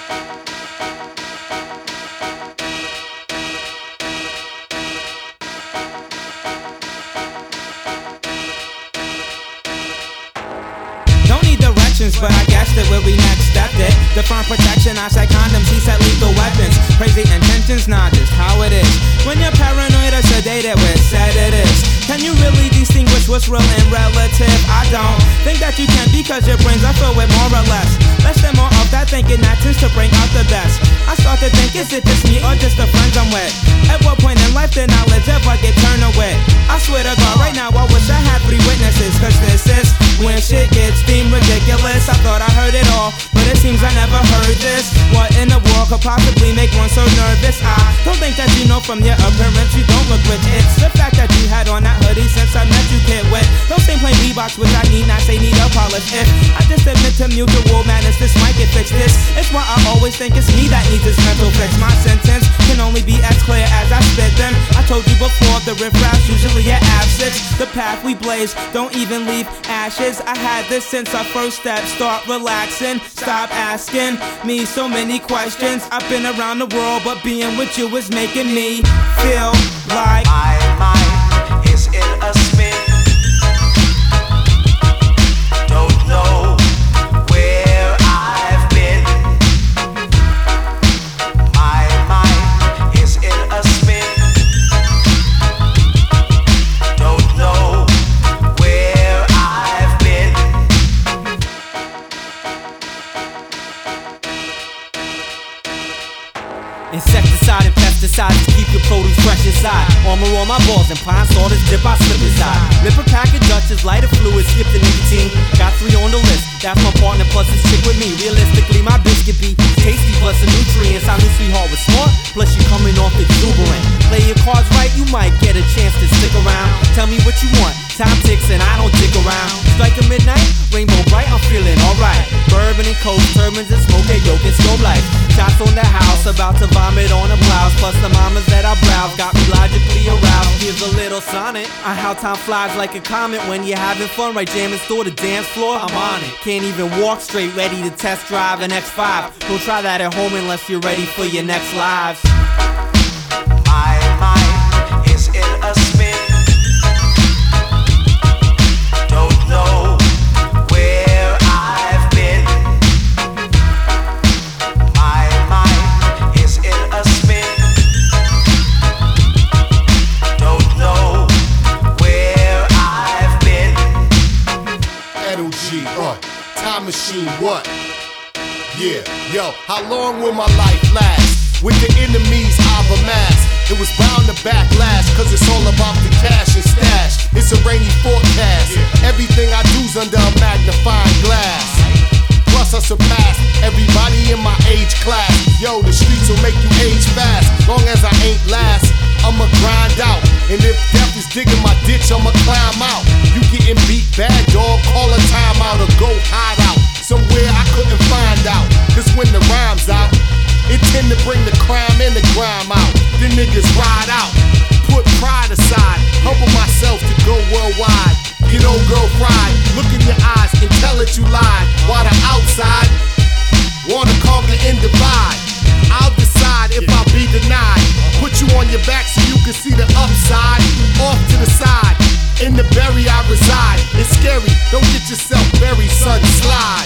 Don't need directions, but I guessed it where we next stepped it. Define protection, I said condoms, he said lethal weapons. Crazy intentions, nah, just how it is. When you're paranoid or sedated, with said it is. Can you really distinguish what's real and relative? I don't think that you can, because your brains are filled with more or less. Less than more of that thinking that tends to bring out the best. I start to think, is it just me or just the friends I'm with? At what point in life did knowledge ever get turned away? I swear to God, right now I wish I had 3 witnesses, cause this is when shit gets deemed ridiculous. I thought I heard it all, but it seems I never heard this. What in the world could possibly make one so nervous? I don't think that you know from your appearance you don't look rich. It's the fact that you had on that hoodie since I met you, kid, with those same plain Reeboks, which I need not say need a polish. If I just admit to mutual madness, this might get fixed. This is why I always think it's me that needs this mental fix. My sentence can only be as clear as I spit them. I told you before, the riffraff's usually at Av6. The path we blaze don't even leave ashes. I had this since our first step. Start relaxing, stop asking me so many questions. I've been around the world, but being with you is making me feel like my mind is in a spin. Don't know where I've been. My mind is in a spin. Don't know where I've been. Insecticide and pesticides to keep your produce fresh inside. Armor on my balls and pine saw this dip I slip inside. Rip a pack of Dutchess, lighter fluid, skip the nicotine. Got 3 on the list, that's my partner plus this chick with me. Realistically my biscuit be tasty plus the nutrients. I knew sweetheart was smart, plus you coming off exuberant. Play your cards right, you might get a chance to stick around. Tell me what you want, time ticks and I don't dick around. Strike a midnight, rainbow bright, I'm feeling alright. Bourbon and coke, turbans and smoke, they yoke and strobe light. Shots on the house, about to vomit on the blouse. Plus the mamas that I browse, got me logically aroused. Here's a little sonnet on how time flies like a comet. When you're having fun, right jamming through the dance floor, I'm on it. Can't even walk straight, ready to test drive an X5. Don't try that at home unless you're ready for your next lives. My mind is in a spin. Don't know where I've been. My mind is in a spin. Don't know where I've been. Edo G, time machine, what? Yeah, yo, how long will my life last? With the enemies I've amassed, it was bound to backlash, cause it's all about the cash and stash. It's a rainy forecast, everything I do's under a magnifying glass. Plus I surpass everybody in my age class. Yo, the streets will make you age fast. Long as I ain't last, I'ma grind out. And if death is digging my ditch, I'ma climb out. You getting beat bad, dog, call a timeout or go hide out somewhere I couldn't find out. Cause when the rhyme's out, it tend to bring the crime and the grime out. The niggas ride out, put pride aside, humble myself to go worldwide. Get old girl fried, look in your eyes and tell it you lied. While the outside wanna conquer and divide. I'll decide if I'll be denied. Put you on your back so you can see the upside. Off to the side, in the berry I reside. It's scary, don't get yourself buried, son, slide.